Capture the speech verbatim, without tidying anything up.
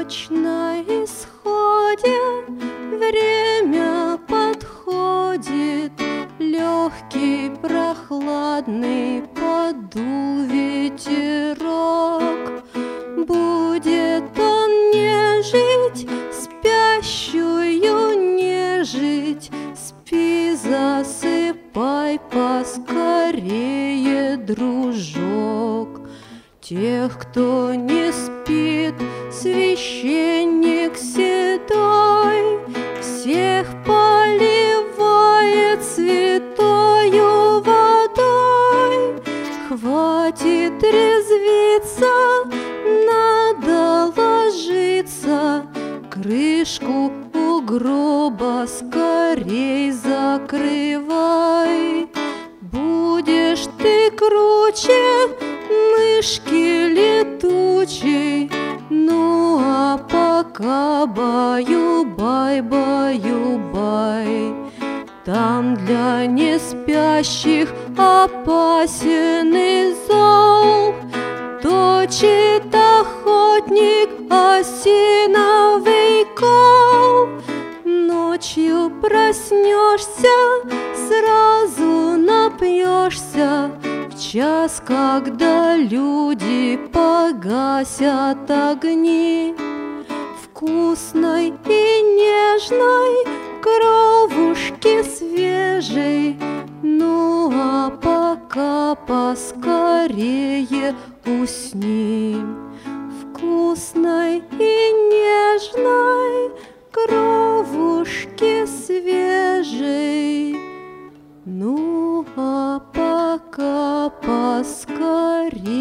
Ночь на исходе, время подходит, легкий, прохладный подул ветерок. Будет он нежить, спящую нежить, спи, засыпай поскорее, дружок. Тех, кто не спит, священник седой всех поливает святою водой. Хватит резвиться, надо ложиться, крышку у гроба скорей закрывай. Будешь ты круче мышки летучей, ну а пока баю-бай, баю-бай. Там для неспящих опасен и зол, точит охотник осиновый кол. Ночью проснешься, сразу напьешься, в час, когда люди погасят огни. Вкусной и нежной кровушки свежей, ну а пока поскорее усни. Вкусной и нежной кровушки свежей, ну а пока поскорее